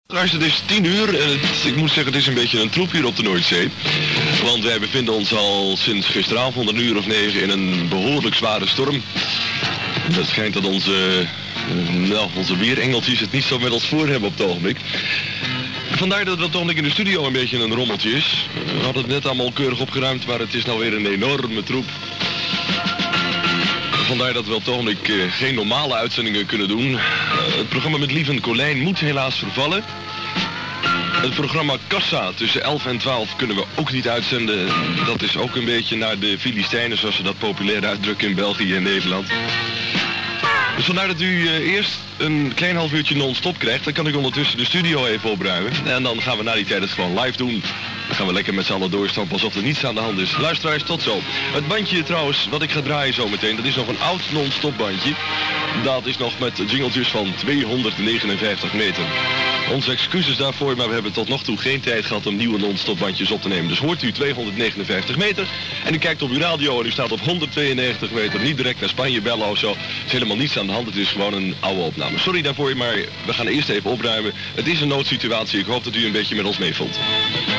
Het is 10 uur en ik moet zeggen, het is een beetje een troep hier op de Noordzee. Want wij bevinden ons al sinds gisteravond een uur of 9 in een behoorlijk zware storm. Het schijnt dat onze weerengeltjes het niet zo met ons voor hebben op het ogenblik. Vandaar dat het op het ogenblik in de studio een beetje een rommeltje is. We hadden het net allemaal keurig opgeruimd, maar het is nou weer een enorme troep. Vandaar dat we op het ogenblik geen normale uitzendingen kunnen doen. Het programma met Lief en Colijn moet helaas vervallen. Het programma Kassa tussen 11 en 12 kunnen we ook niet uitzenden. Dat is ook een beetje naar de Filistijnen, zoals ze dat populair uitdrukken in België en Nederland. Dus vandaar dat u eerst een klein half uurtje non-stop krijgt. Dan kan ik ondertussen de studio even opruimen. En dan gaan we na die tijd het gewoon live doen. Dan gaan we lekker met z'n allen doorstampen alsof er niets aan de hand is. Luisteraars, tot zo. Het bandje trouwens, wat ik ga draaien zometeen, dat is nog een oud non-stop bandje. Dat is nog met jingletjes van 259 meter. Onze excuses daarvoor, maar we hebben tot nog toe geen tijd gehad om nieuwe non-stop bandjes op te nemen. Dus hoort u 259 meter en u kijkt op uw radio en u staat op 192 meter. Niet direct naar Spanje bellen of zo. Er is helemaal niets aan de hand, het is gewoon een oude opname. Sorry daarvoor, maar we gaan eerst even opruimen. Het is een noodsituatie, ik hoop dat u een beetje met ons meevoelt.